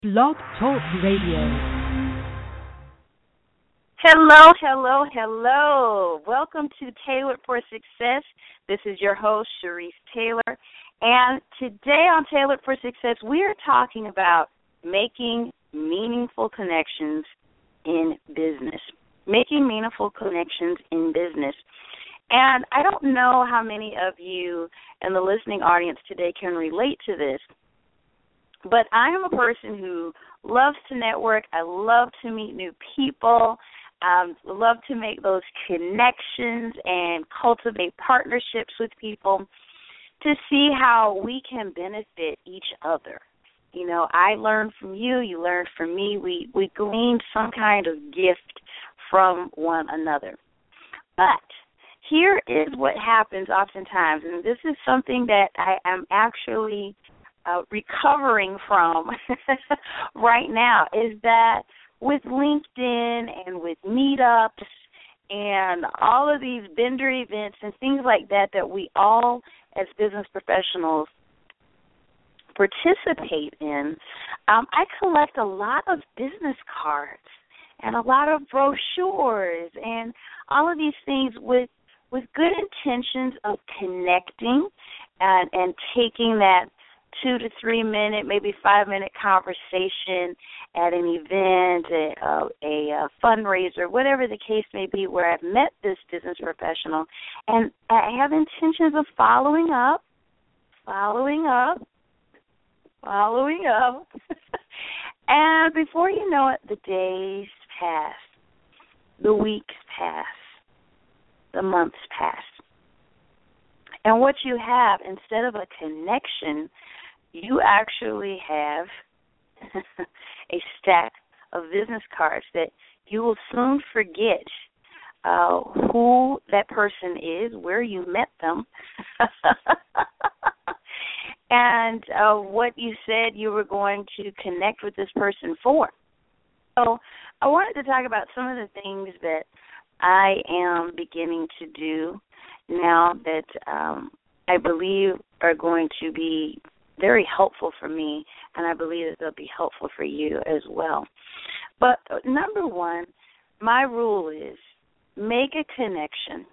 Blog Talk Radio. Hello, hello, hello. Welcome to Tailored for Success. This is your host, Sharice Taylor. And today on Tailored for Success, we are talking about making meaningful connections in business. Making meaningful connections in business. And I don't know how many of you in the listening audience today can relate to this, but I am a person who loves to network. I love to meet new people. Love to make those connections and cultivate partnerships with people to see how we can benefit each other. You know, I learn from you, you learn from me. We glean some kind of gift from one another. But here is what happens oftentimes, and this is something that I am actually recovering from right now, is that with LinkedIn and with meetups and all of these vendor events and things like that we all as business professionals participate in, I collect a lot of business cards and a lot of brochures and all of these things with good intentions of connecting and taking that 2 to 3 minute, maybe 5-minute conversation at an event, a fundraiser, whatever the case may be, where I've met this business professional, and I have intentions of following up, and before you know it, the days pass, the weeks pass, the months pass. And what you have, instead of a connection, you actually have a stack of business cards that you will soon forget who that person is, where you met them, and what you said you were going to connect with this person for. So I wanted to talk about some of the things that I am beginning to do now that I believe are going to be very helpful for me, and I believe that they'll be helpful for you as well. But number one, my rule is make a connection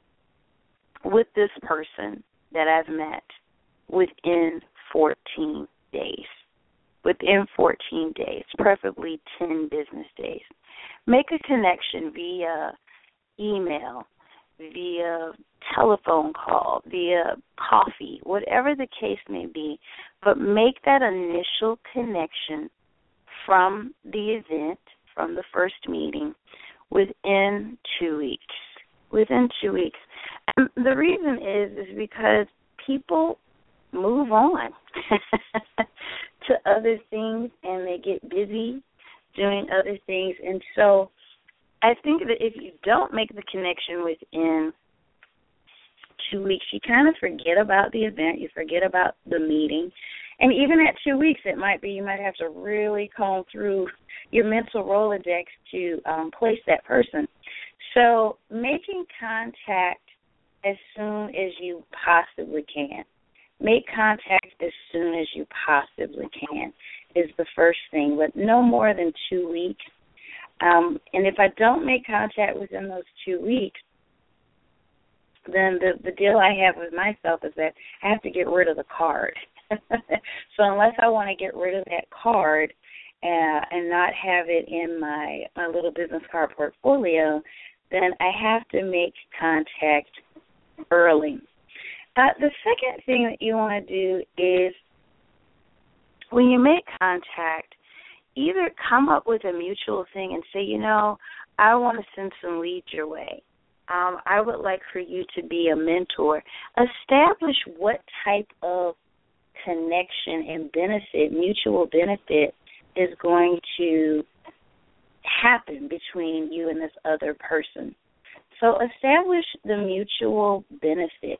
with this person that I've met within 14 days. Within 14 days, preferably 10 business days. Make a connection via email, via telephone call, via coffee, whatever the case may be, but make that initial connection from the event, from the first meeting, within 2 weeks. Within 2 weeks. And the reason is because people move on to other things, and they get busy doing other things, and so I think that if you don't make the connection within 2 weeks, you kind of forget about the event, you forget about the meeting. And even at 2 weeks, it might be you might have to really comb through your mental Rolodex to place that person. So making contact as soon as you possibly can. Make contact as soon as you possibly can is the first thing, but no more than 2 weeks. And if I don't make contact within those 2 weeks, then the deal I have with myself is that I have to get rid of the card. So unless I want to get rid of that card and not have it in my little business card portfolio, then I have to make contact early. The second thing that you want to do is when you make contact, either come up with a mutual thing and say, you know, I want to send some leads your way. I would like for you to be a mentor. Establish what type of connection and benefit, mutual benefit, is going to happen between you and this other person. So establish the mutual benefit.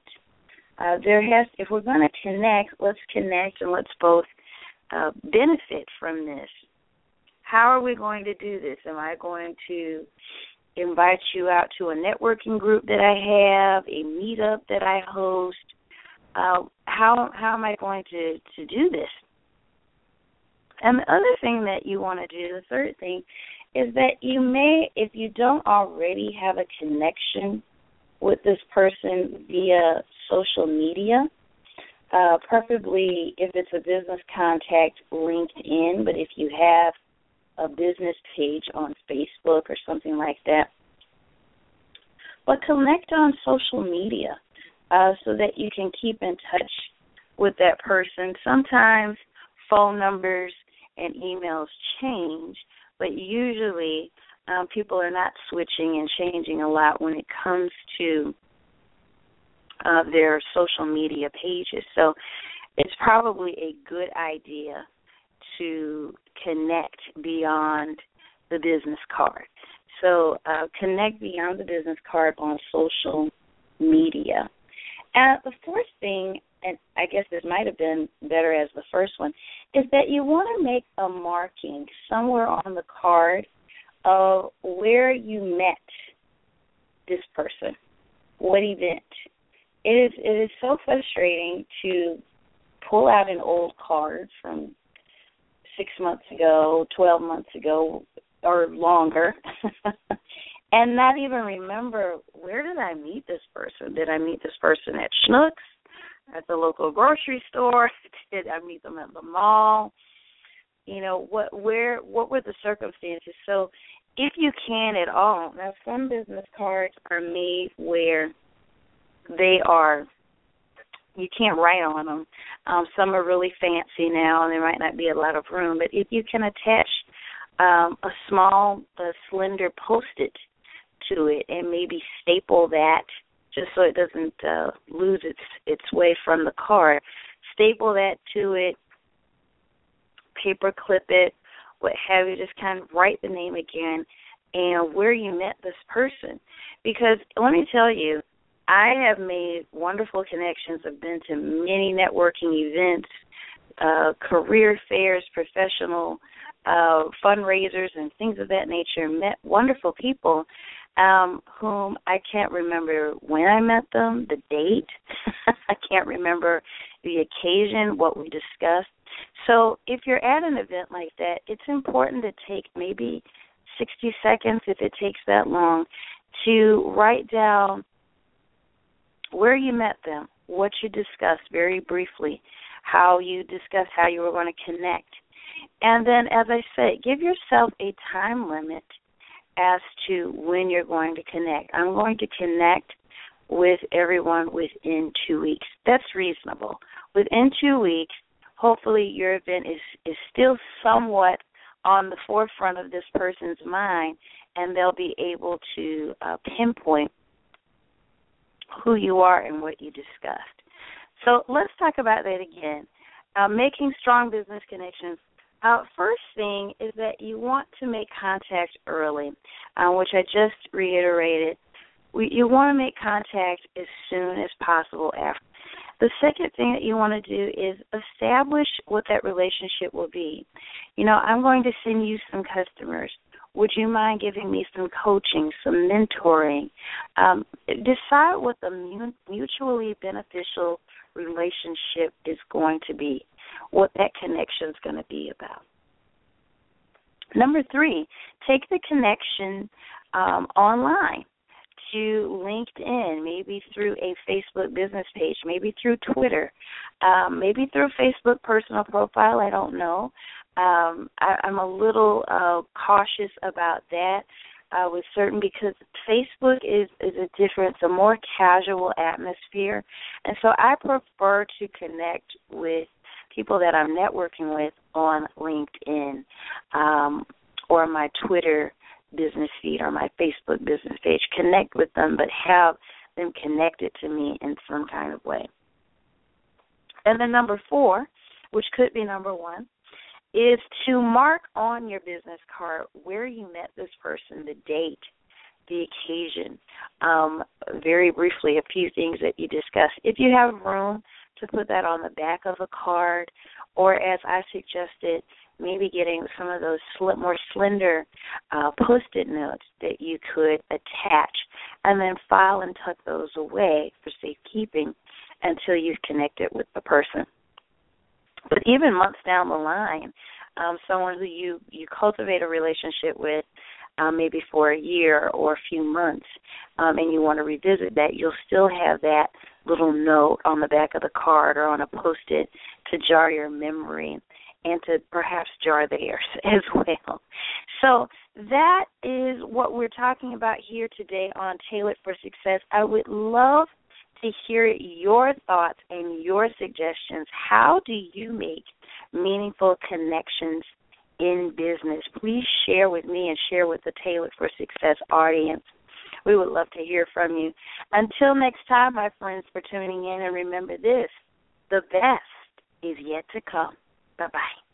If we're going to connect, let's connect and let's both benefit from this. How are we going to do this? Am I going to invite you out to a networking group that I have, a meetup that I host? How am I going to do this? And the other thing that you want to do, the third thing, is that you may, if you don't already have a connection with this person via social media, preferably if it's a business contact, LinkedIn, but if you have a business page on Facebook or something like that, but connect on social media so that you can keep in touch with that person. Sometimes phone numbers and emails change, but usually people are not switching and changing a lot when it comes to their social media pages. So it's probably a good idea to connect beyond the business card. So connect beyond the business card on social media. And the fourth thing, and I guess this might have been better as the first one, is that you want to make a marking somewhere on the card of where you met this person, what event. It is so frustrating to pull out an old card from 6 months ago, 12 months ago, or longer, and not even remember, where did I meet this person? Did I meet this person at Schnucks, at the local grocery store? Did I meet them at the mall? You know, what were the circumstances? So if you can at all, now some business cards are made where you can't write on them. Some are really fancy now, and there might not be a lot of room. But if you can attach a small, slender Post-it to it and maybe staple that just so it doesn't lose its way from the card, staple that to it, paper clip it, what have you, just kind of write the name again and where you met this person. Because let me tell you, I have made wonderful connections. I've been to many networking events, career fairs, professional fundraisers, and things of that nature, met wonderful people whom I can't remember when I met them, the date. I can't remember the occasion, what we discussed. So if you're at an event like that, it's important to take maybe 60 seconds, if it takes that long, to write down where you met them, what you discussed very briefly, how you discussed how you were going to connect. And then, as I said, give yourself a time limit as to when you're going to connect. I'm going to connect with everyone within 2 weeks. That's reasonable. Within 2 weeks, hopefully your event is still somewhat on the forefront of this person's mind, and they'll be able to pinpoint who you are and what you discussed. So let's talk about that again. Making strong business connections. First thing is that you want to make contact early, which I just reiterated. You want to make contact as soon as possible after. The second thing that you want to do is establish what that relationship will be. You know, I'm going to send you some customers. Would you mind giving me some coaching, some mentoring? Decide what the mutually beneficial relationship is going to be, what that connection is going to be about. Number 3, take the connection online to LinkedIn, maybe through a Facebook business page, maybe through Twitter, maybe through a Facebook personal profile, I don't know. I'm a little cautious about that with certain, because Facebook is a more casual atmosphere, and so I prefer to connect with people that I'm networking with on LinkedIn or my Twitter business feed or my Facebook business page. Connect with them, but have them connected to me in some kind of way. And then number 4, which could be number 1, is to mark on your business card where you met this person, the date, the occasion. Very briefly, a few things that you discussed. If you have room to put that on the back of a card, or as I suggested, maybe getting some of those more slender Post-it notes that you could attach and then file and tuck those away for safekeeping until you've connected with the person. But even months down the line, someone who you cultivate a relationship with maybe for a year or a few months, and you want to revisit that, you'll still have that little note on the back of the card or on a Post-it to jar your memory and to perhaps jar theirs as well. So that is what we're talking about here today on Tailored for Success. I would love to hear your thoughts and your suggestions. How do you make meaningful connections in business? Please share with me and share with the Tailored for Success audience. We would love to hear from you. Until next time, my friends, for tuning in, and remember this, the best is yet to come. Bye-bye.